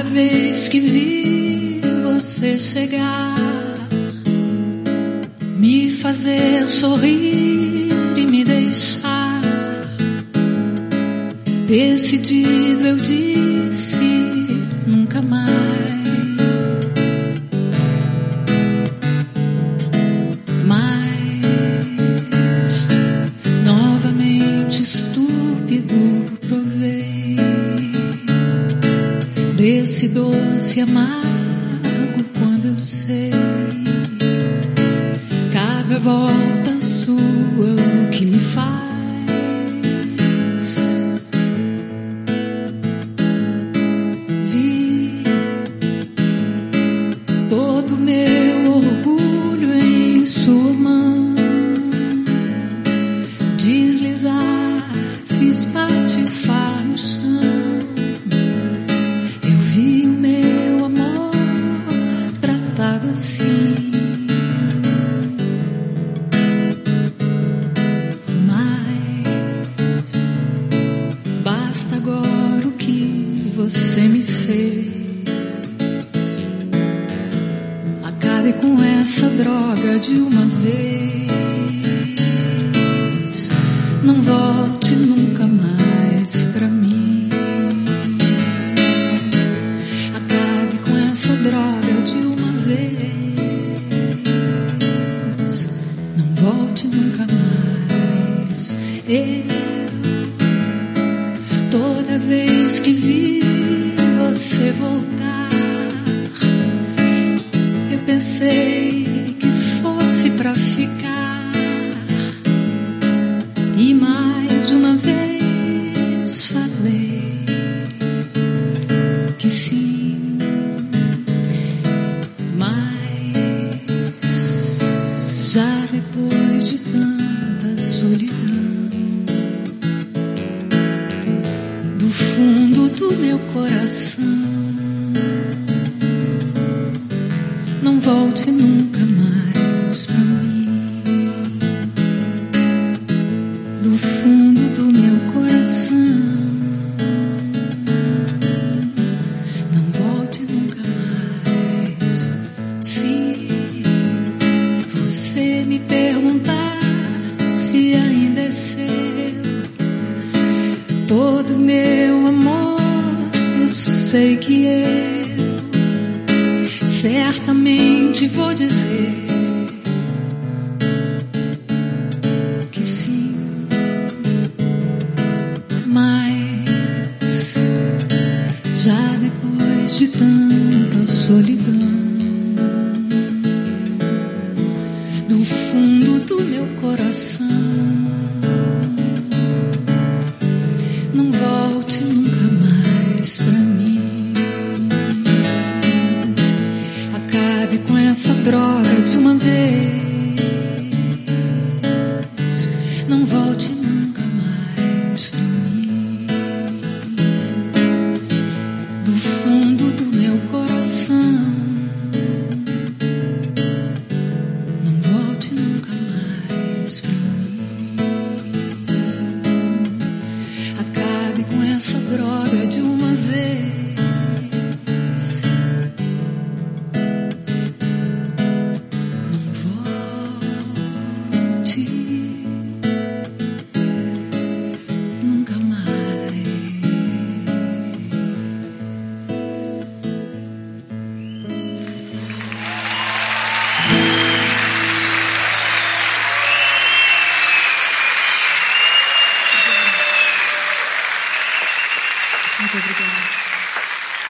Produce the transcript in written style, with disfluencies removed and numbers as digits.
Cada vez que vi você chegar, me fazer sorrir e me deixar, decidido eu disse nunca mais. Mas novamente estúpido provei desse doce amargo quando eu sei cada volta sua o que me faz. Vi todo meu orgulho em sua mão deslizar, se espatifar no chão. Eu vi o meu amor tratado assim. Mas basta agora o que você me fez. Acabe com essa droga de uma vez. Não volte nunca mais pra mim. Acabe com essa droga de uma vez. Não volte nunca mais. Toda vez que vi você voltar, eu pensei que fosse pra ficar. E mais uma vez falei que sim, mas já depois de tanta solidão, do fundo do meu coração, não volte nunca mais pra mim. Do fundo do meu coração, não volte nunca mais. Se você me perguntar se ainda é seu todo meu amor, eu sei que eu certamente vou dizer que sim. Mas já depois de tanta solidão, do fundo do meu coração, não volte nunca mais pra mim. Acabe com essa droga de